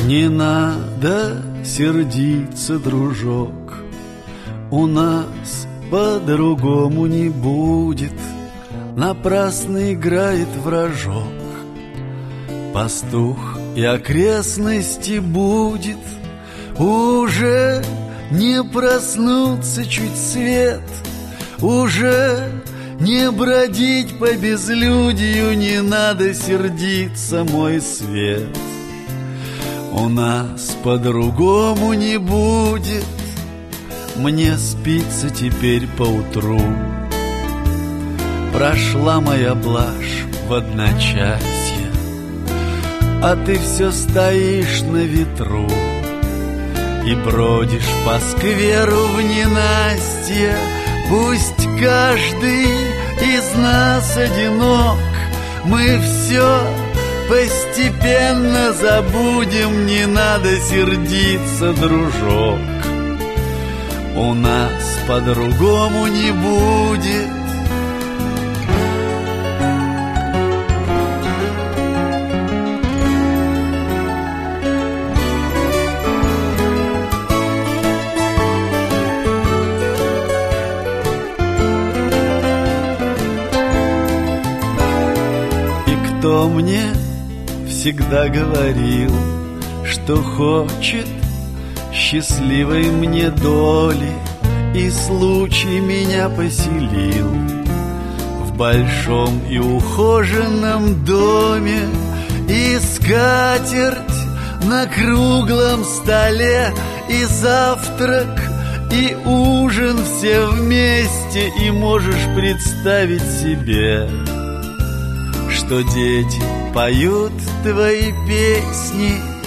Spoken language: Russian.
Не надо сердиться, дружок, у нас по-другому не будет. Напрасно играет вражок. Пастух и окрестности будет. Уже не проснуться чуть свет, уже не бродить по безлюдью. Не надо сердиться, мой свет, у нас по-другому не будет. Мне спится теперь поутру. Прошла моя блажь в одночасье, а ты все стоишь на ветру и бродишь по скверу в ненастье. Пусть каждый из нас одинок, мы все постепенно забудем. Не надо сердиться, дружок, у нас по-другому не будет. И кто мне всегда говорил, что хочет счастливой мне доли, и случай меня поселил в большом и ухоженном доме, и скатерть на круглом столе, и завтрак, и ужин все вместе. И можешь представить себе, что дети поют твои песни,